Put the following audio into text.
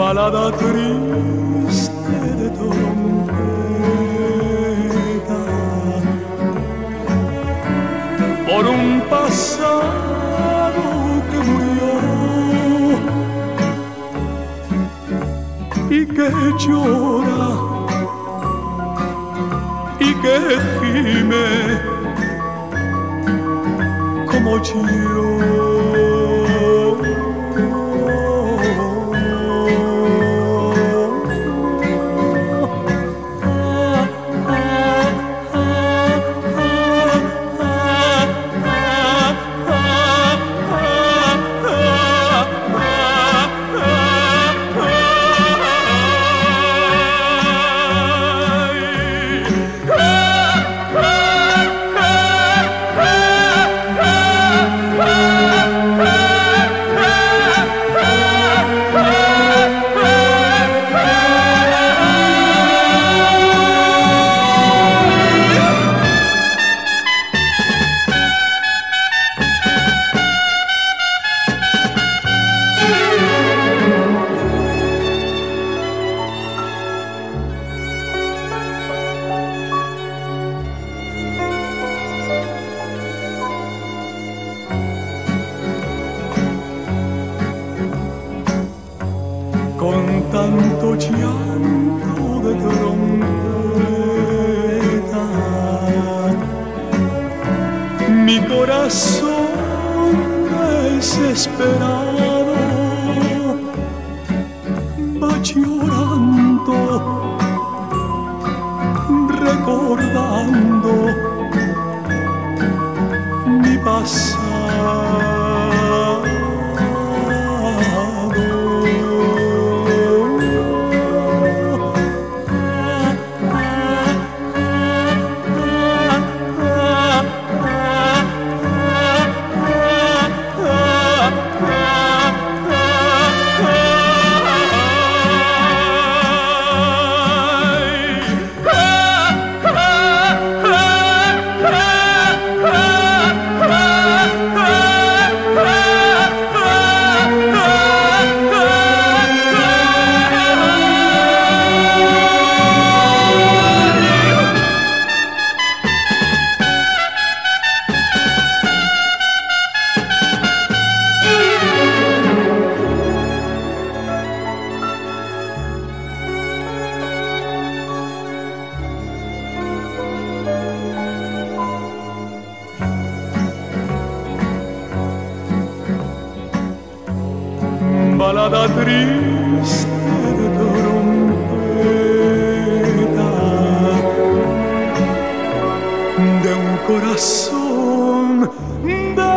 balada triste de trompeta, por un pasado que murió y que llora y que gime como yo. Con tanto llanto de trompeta, mi corazón desesperado va llorando, recordando mi pasado. Balada triste de trompeta, de un corazón de